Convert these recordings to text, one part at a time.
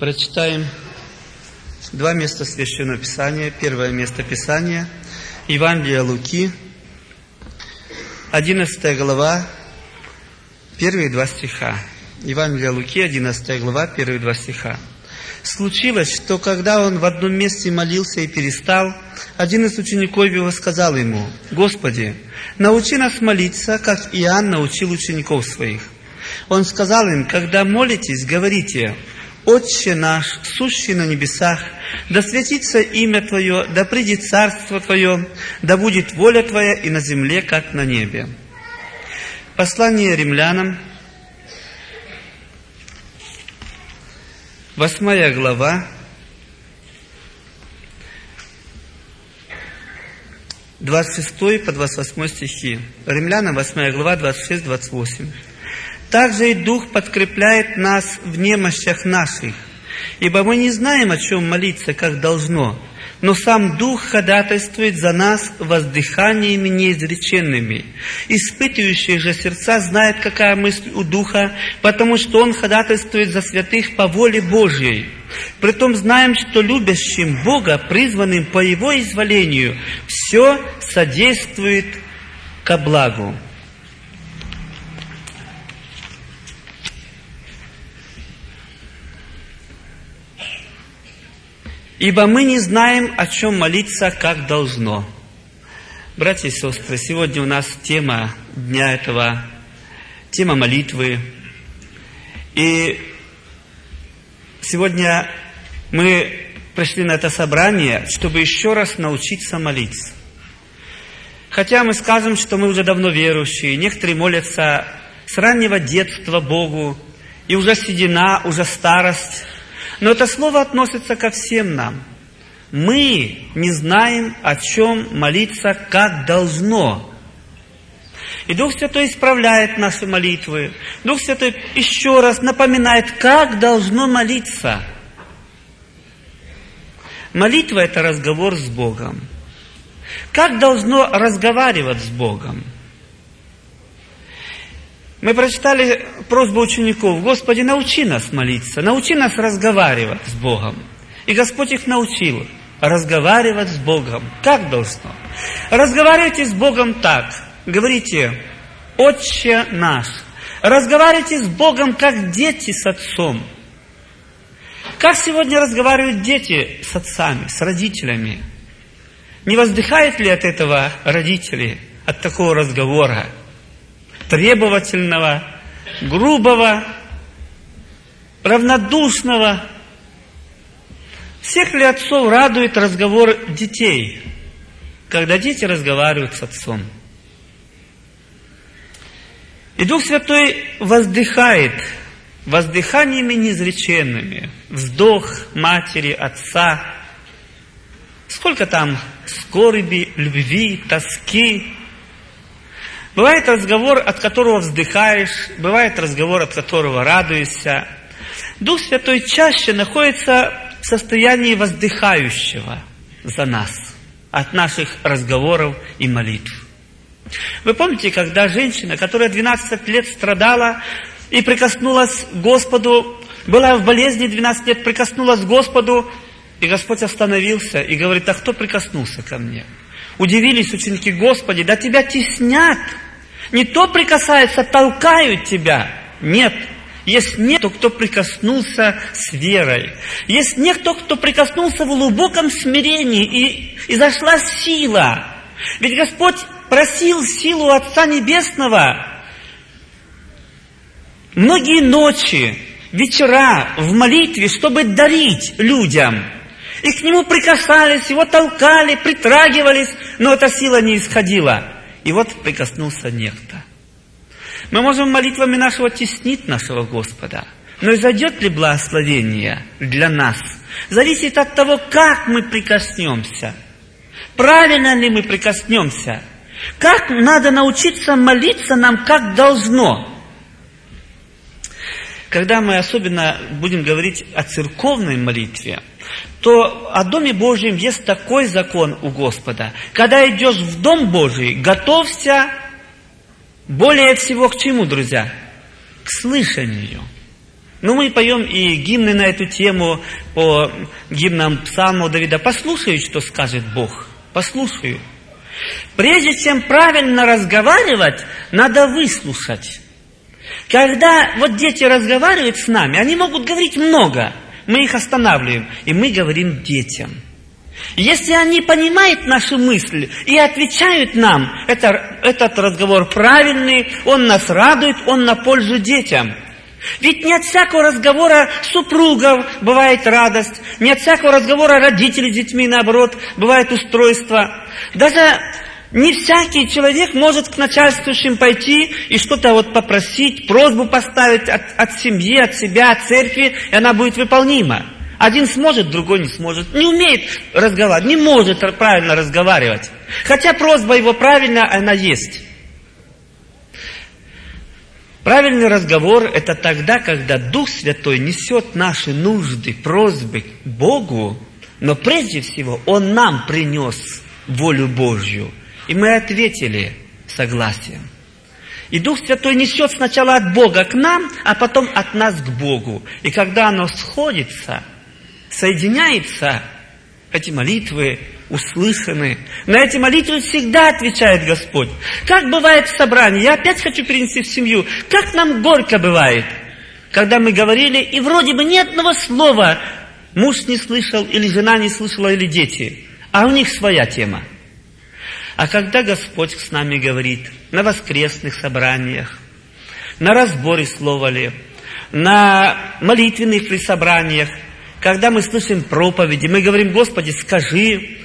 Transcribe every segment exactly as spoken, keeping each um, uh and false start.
Прочитаем два места Священного Писания. Первое место Писания – Евангелие Луки, одиннадцатая глава, первые два стиха. Евангелие Луки, одиннадцатая глава, первые два стиха. «Случилось, что когда он в одном месте молился и перестал, один из учеников его сказал ему: „Господи, научи нас молиться, как Иоанн научил учеников своих“. Он сказал им: „Когда молитесь, говорите: „Отче наш, сущий на небесах, да святится имя Твое, да придет царство Твое, да будет воля Твоя и на земле, как на небе“». Послание римлянам, восьмая глава, двадцать шестой по двадцать восьмой стихи. Римлянам, восьмая глава, двадцать шесть двадцать восемь. «Также и Дух подкрепляет нас в немощах наших, ибо мы не знаем, о чем молиться, как должно, но сам Дух ходатайствует за нас воздыханиями неизреченными. Испытывающий же сердца знает, какая мысль у Духа, потому что Он ходатайствует за святых по воле Божьей. Притом знаем, что любящим Бога, призванным по Его изволению, все содействует ко благу». «Ибо мы не знаем, о чем молиться, как должно». Братья и сестры, сегодня у нас тема дня этого, тема молитвы. И сегодня мы пришли на это собрание, чтобы еще раз научиться молиться. Хотя мы скажем, что мы уже давно верующие, некоторые молятся с раннего детства Богу, и уже седина, уже старость. Но это слово относится ко всем нам. Мы не знаем, о чем молиться, как должно. И Дух Святой исправляет наши молитвы. Дух Святой еще раз напоминает, как должно молиться. Молитва – это разговор с Богом. Как должно разговаривать с Богом? Мы прочитали просьбу учеников: «Господи, научи нас молиться, научи нас разговаривать с Богом». И Господь их научил разговаривать с Богом. Как должно? Разговаривайте с Богом так. Говорите: «Отче наш». Разговаривайте с Богом, как дети с отцом. Как сегодня разговаривают дети с отцами, с родителями? Не воздыхают ли от этого родители, от такого разговора? Требовательного, грубого, равнодушного. Всех ли отцов радует разговор детей, когда дети разговаривают с отцом? И Дух Святой воздыхает воздыханиями неизреченными. Вздох матери, отца. Сколько там скорби, любви, тоски. Бывает разговор, от которого вздыхаешь, бывает разговор, от которого радуешься. Дух Святой чаще находится в состоянии воздыхающего за нас, от наших разговоров и молитв. Вы помните, когда женщина, которая двенадцать лет страдала и прикоснулась к Господу, была в болезни двенадцать лет, прикоснулась к Господу, и Господь остановился и говорит: «А кто прикоснулся ко мне?» Удивились ученики: «Господи, да тебя теснят! Не то прикасаются, толкают тебя!» Нет. Есть некто, кто прикоснулся с верой. Есть некто, кто прикоснулся в глубоком смирении, и, и зашла сила. Ведь Господь просил силу Отца Небесного многие ночи, вечера в молитве, чтобы дарить людям. И к Нему прикасались, Его толкали, притрагивались, но эта сила не исходила. И вот прикоснулся некто. Мы можем молитвами нашего теснить нашего Господа, но изойдет ли благословение для нас, зависит от того, как мы прикоснемся. Правильно ли мы прикоснемся? Как надо научиться молиться нам, как должно? Когда мы особенно будем говорить о церковной молитве, то о Доме Божьем есть такой закон у Господа. Когда идешь в Дом Божий, готовься более всего к чему, друзья? К слышанию. Ну, мы поем и гимны на эту тему по гимнам псалмов Давида. Послушаю, что скажет Бог. Послушаю. Прежде чем правильно разговаривать, надо выслушать. Когда вот дети разговаривают с нами, они могут говорить много. Мы их останавливаем, и мы говорим детям. Если они понимают наши мысли и отвечают нам, это, этот разговор правильный, он нас радует, он на пользу детям. Ведь не от всякого разговора супругов бывает радость, не от всякого разговора родителей с детьми, наоборот, бывает устройство. Даже не всякий человек может к начальствующим пойти и что-то вот попросить, просьбу поставить от, от семьи, от себя, от церкви, и она будет выполнима. Один сможет, другой не сможет. Не умеет разговаривать, не может правильно разговаривать. Хотя просьба его правильная, она есть. Правильный разговор – это тогда, когда Дух Святой несет наши нужды, просьбы к Богу, но прежде всего Он нам принес волю Божью, и мы ответили согласием. И Дух Святой несет сначала от Бога к нам, а потом от нас к Богу. И когда оно сходится, соединяется, эти молитвы услышаны. На эти молитвы всегда отвечает Господь. Как бывает в собрании, я опять хочу перенести в семью, как нам горько бывает, когда мы говорили, и вроде бы ни одного слова муж не слышал, или жена не слышала, или дети, а у них своя тема. А когда Господь с нами говорит на воскресных собраниях, на разборе слова ли, на молитвенных ли собраниях, когда мы слышим проповеди, мы говорим: Господи, скажи,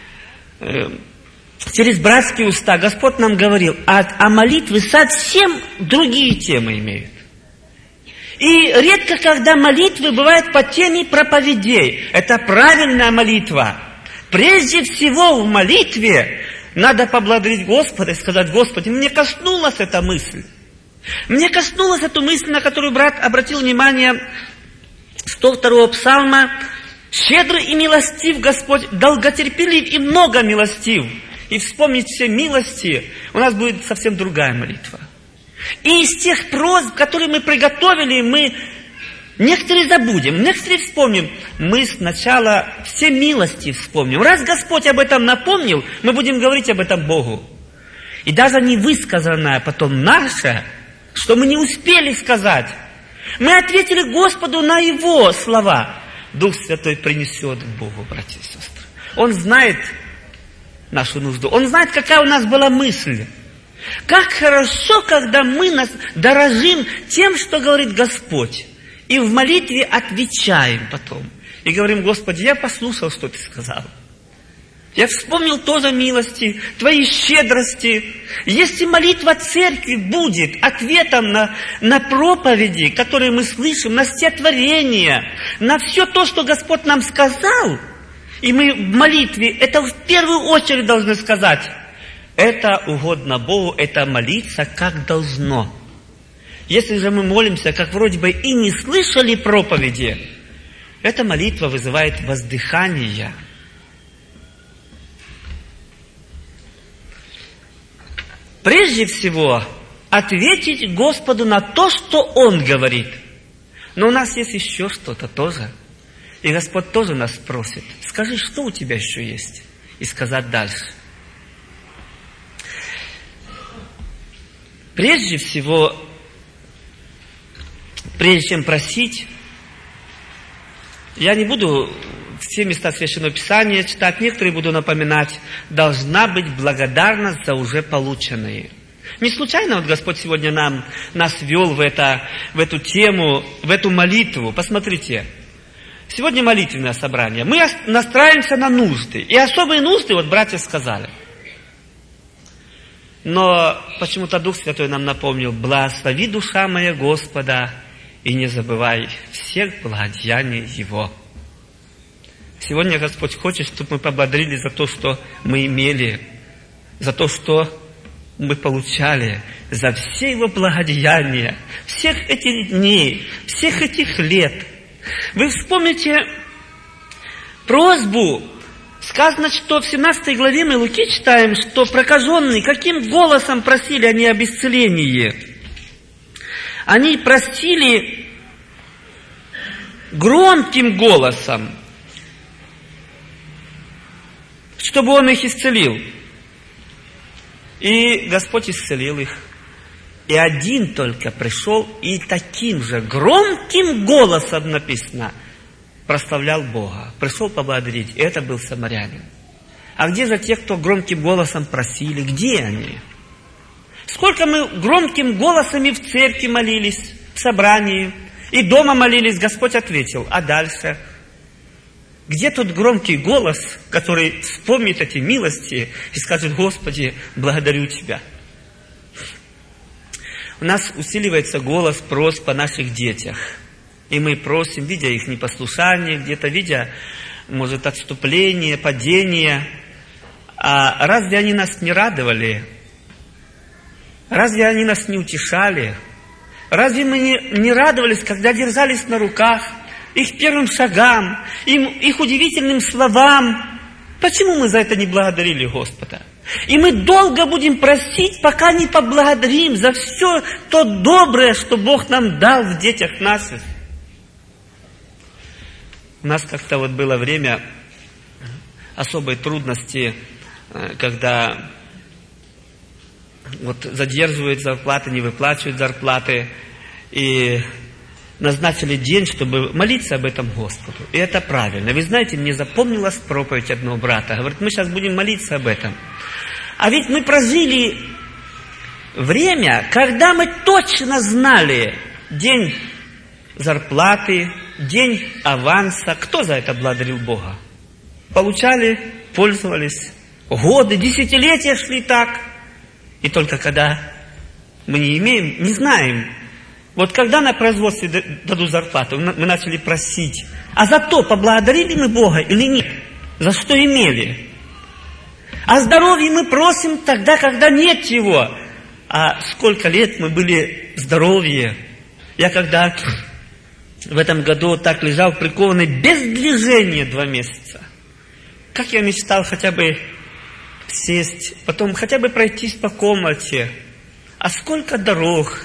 через братские уста Господь нам говорил, а, а молитвы совсем другие темы имеют. И редко, когда молитвы бывают по теме проповедей. Это правильная молитва. Прежде всего в молитве надо поблагодарить Господа и сказать: Господи, мне коснулась эта мысль. Мне коснулась эта мысль, на которую брат обратил внимание, сто второго псалма. Щедрый и милостив Господь, долготерпелив и много милостив. И вспомнить все милости, у нас будет совсем другая молитва. И из тех просьб, которые мы приготовили, мы некоторые забудем, некоторые вспомним. Мы сначала все милости вспомним. Раз Господь об этом напомнил, мы будем говорить об этом Богу. И даже невысказанное потом наше, что мы не успели сказать, мы ответили Господу на Его слова. Дух Святой принесет к Богу, братья и сестры. Он знает нашу нужду. Он знает, какая у нас была мысль. Как хорошо, когда мы нас дорожим тем, что говорит Господь. И в молитве отвечаем потом. И говорим: Господи, я послушал, что Ты сказал. Я вспомнил тоже милости, Твои щедрости. Если молитва церкви будет ответом на, на проповеди, которые мы слышим, на стихотворения, на все то, что Господь нам сказал, и мы в молитве это в первую очередь должны сказать: это угодно Богу, это молиться как должно. Если же мы молимся, как вроде бы и не слышали проповеди, эта молитва вызывает воздыхание. Прежде всего, ответить Господу на то, что Он говорит. Но у нас есть еще что-то тоже. И Господь тоже нас просит: скажи, что у тебя еще есть, и сказать дальше. Прежде всего, прежде чем просить, я не буду все места Священного Писания читать, некоторые буду напоминать, должна быть благодарность за уже полученные. Не случайно вот Господь сегодня нам, нас вел в, это, в эту тему, в эту молитву. Посмотрите, сегодня молитвенное собрание. Мы настраиваемся на нужды. И особые нужды, вот братья сказали. Но почему-то Дух Святой нам напомнил: благослови, душа моя, Господа, и не забывай всех благодеяний Его. Сегодня Господь хочет, чтобы мы поблагодарили за то, что мы имели, за то, что мы получали, за все Его благодеяния, всех этих дней, всех этих лет. Вы вспомните просьбу. Сказано, что в семнадцатой главе мы Луки читаем, что прокаженные каким голосом просили они об исцелении. Они просили громким голосом, чтобы Он их исцелил. И Господь исцелил их. И один только пришел и таким же громким голосом, написано, прославлял Бога. Пришел поблагодарить. И это был самарянин. А где же те, кто громким голосом просили? Где они? Сколько мы громким голосом и в церкви молились, в собрании, и дома молились, Господь ответил. А дальше? Где тот громкий голос, который вспомнит эти милости и скажет: Господи, благодарю Тебя? У нас усиливается голос просьб о наших детях. И мы просим, видя их непослушание, где-то видя, может, отступление, падение. А разве они нас не радовали? Разве они нас не утешали? Разве мы не, не радовались, когда держались на руках, их первым шагам, им, их удивительным словам? Почему мы за это не благодарили Господа? И мы долго будем просить, пока не поблагодарим за все то доброе, что Бог нам дал в детях наших. У нас как-то вот было время особой трудности, когда вот задерживают зарплаты, не выплачивают зарплаты, и назначили день, чтобы молиться об этом Господу. И это правильно. Вы знаете, мне запомнилась проповедь одного брата. Говорит, мы сейчас будем молиться об этом. А ведь мы прожили время, когда мы точно знали день зарплаты, день аванса. Кто за это благодарил Бога? Получали, пользовались. Годы, десятилетия шли так. И только когда мы не имеем, не знаем, вот когда на производстве дадут зарплату, мы начали просить, а за то поблагодарили мы Бога или нет? За что имели? О здоровье мы просим тогда, когда нет его. А сколько лет мы были в здоровье? Я когда в этом году так лежал прикованный без движения два месяца. Как я мечтал хотя бы сесть, потом хотя бы пройтись по комнате. А сколько дорог.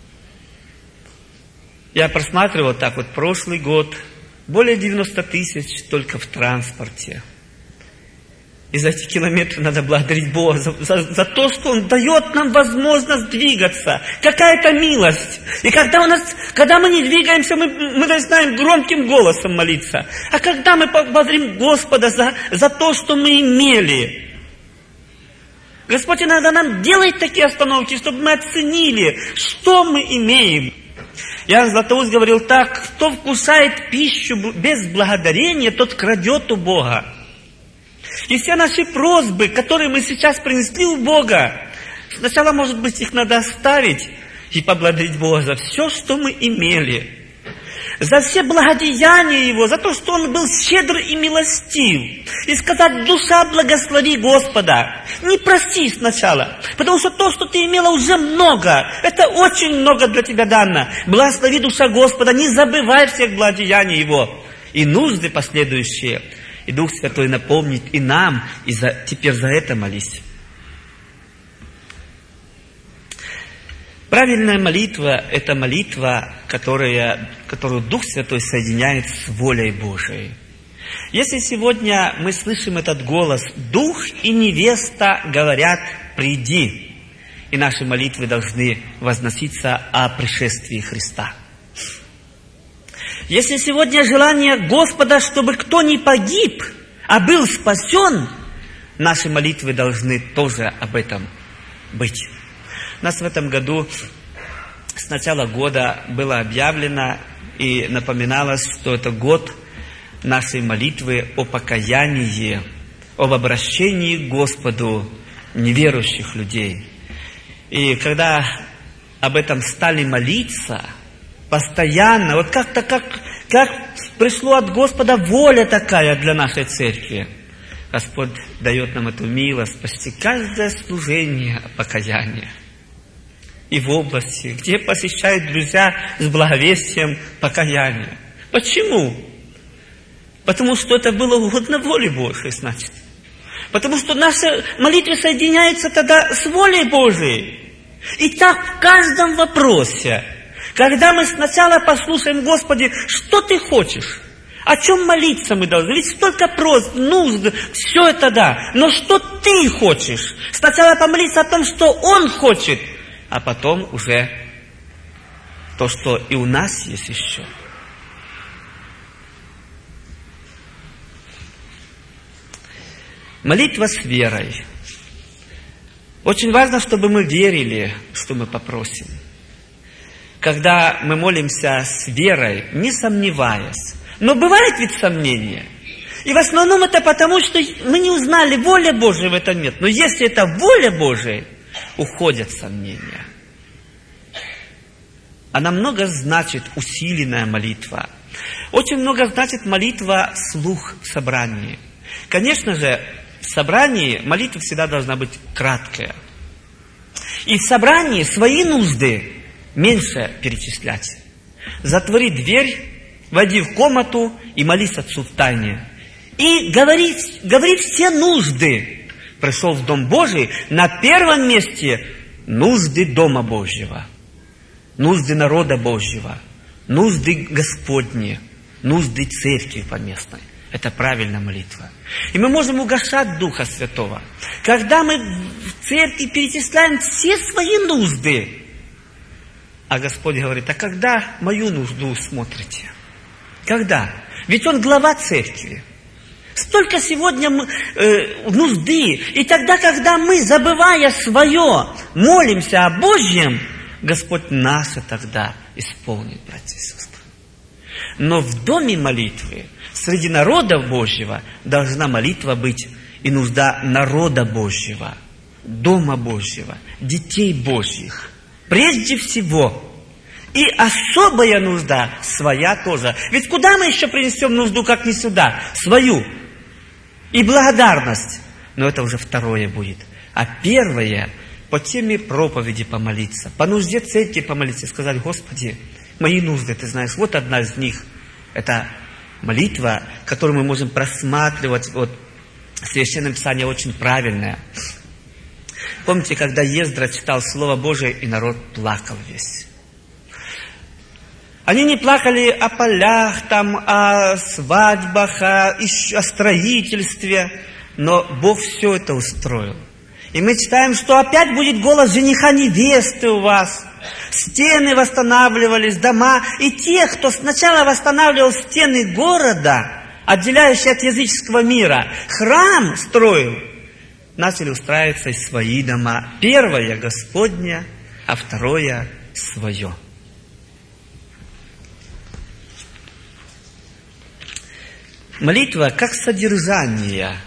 Я просматривал так вот прошлый год. Более девяноста тысяч только в транспорте. И за эти километры надо благодарить Бога за, за, за то, что Он дает нам возможность двигаться. Какая-то милость. И когда, у нас, когда мы не двигаемся, мы, мы начинаем громким голосом молиться. А когда мы благодарим Господа за, за то, что мы имели. Господь иногда нам делает такие остановки, чтобы мы оценили, что мы имеем. Иоанн Златоуст говорил так: кто вкушает пищу без благодарения, тот крадет у Бога. И все наши просьбы, которые мы сейчас принесли у Бога, сначала, может быть, их надо оставить и поблагодарить Бога за все, что мы имели. За все благодеяния Его, за то, что Он был щедр и милостив. И сказать: душа, благослови Господа. Не проси сначала, потому что то, что ты имела, уже много. Это очень много для тебя дано. Благослови, душа Господа, не забывай всех благодеяний Его. И нужды последующие. И Дух Святой напомнит и нам, и за, теперь за это молись. Правильная молитва – это молитва, которая, которую Дух Святой соединяет с волей Божией. Если сегодня мы слышим этот голос: «Дух и невеста говорят, приди», и наши молитвы должны возноситься о пришествии Христа. Если сегодня желание Господа, чтобы кто не погиб, а был спасен, наши молитвы должны тоже об этом быть. У нас в этом году с начала года было объявлено и напоминалось, что это год нашей молитвы о покаянии, об обращении к Господу неверующих людей. И когда об этом стали молиться постоянно, вот как-то как, как пришло от Господа воля такая для нашей церкви, Господь дает нам эту милость почти каждое служение покаяния. И в области, где посещают друзья с благовестием покаяния. Почему? Потому что это было угодно воле Божией, значит. Потому что наши молитвы соединяются тогда с волей Божией. И так в каждом вопросе, Когда мы сначала послушаем, Господи, что Ты хочешь? О чем молиться мы должны? Ведь столько просьб, нужд, все это да. Но что Ты хочешь? Сначала помолиться о том, что Он хочет, а потом уже то, что и у нас есть еще. Молитва с верой. Очень важно, чтобы мы верили, что мы попросим. Когда мы молимся с верой, не сомневаясь. Но бывает ведь сомнение. И в основном это потому, что мы не узнали, воля Божия в этом нет. Но если это воля Божия, уходят сомнения. Она много значит усиленная молитва. Очень много значит молитва вслух в собрании. Конечно же, в собрании молитва всегда должна быть краткая. И в собрании свои нужды меньше перечислять. Затвори дверь, войди в комнату и молись Отцу в тайне. И говори, говори все нужды. Пришел в Дом Божий, на первом месте нужды Дома Божьего, нужды народа Божьего, нужды Господни, нужды церкви поместной. Это правильная молитва. И мы можем угошать Духа Святого. Когда мы в церкви перечисляем все свои нужды, а Господь говорит, а когда мою нужду смотрите? Когда? Ведь Он глава церкви. Столько сегодня э, нужды. И тогда, когда мы, забывая свое, молимся о Божьем, Господь наше тогда исполнит, братья и сестры. Но в доме молитвы, среди народа Божьего, должна молитва быть и нужда народа Божьего, Дома Божьего, детей Божьих. Прежде всего. И особая нужда своя тоже. Ведь куда мы еще принесем нужду, как не сюда? Свою. И благодарность. Но это уже второе будет. А первое, по теме проповеди помолиться, по нужде церкви помолиться, сказать, Господи, мои нужды, Ты знаешь, вот одна из них. Это молитва, которую мы можем просматривать. Вот Священное Писание очень правильное. Помните, когда Ездра читал Слово Божие, и народ плакал весь. Они не плакали о полях, там, о свадьбах, о, о строительстве, но Бог все это устроил. И мы читаем, что опять будет голос жениха невесты у вас. Стены восстанавливались, дома. И те, кто сначала восстанавливал стены города, отделяющие от языческого мира, храм строил, начали устраиваться и свои дома. Первое Господня, а второе свое. Молитва как содержание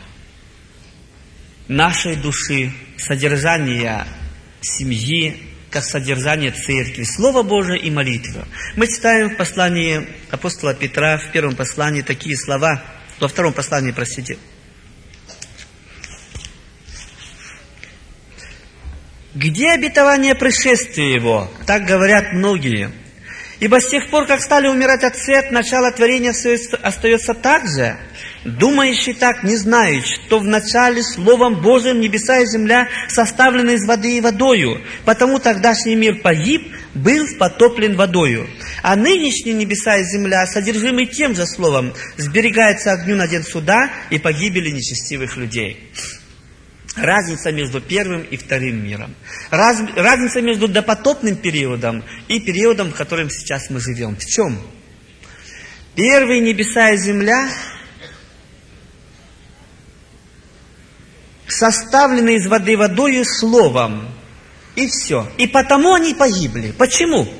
нашей души, содержание семьи, как содержание церкви, Слово Божие и молитва. Мы читаем в послании апостола Петра, в первом послании такие слова, во втором послании, простите. Где обетование пришествия Его? Так говорят многие. Ибо с тех пор, как стали умирать отцы, от начала творения все остается так же. Думающий так не знают, что в начале Словом Божиим небеса и земля составлены из воды и водою. Потому тогдашний мир погиб, был потоплен водою. А нынешние небеса и земля, содержимые тем же Словом, сберегаются огню на день суда и погибели нечестивых людей. Разница между первым и вторым миром. Раз, разница между допотопным периодом и периодом, в котором сейчас мы живем. В чем? Первые небеса и земля составлены из воды водою словом. И все. И потому они погибли. Почему?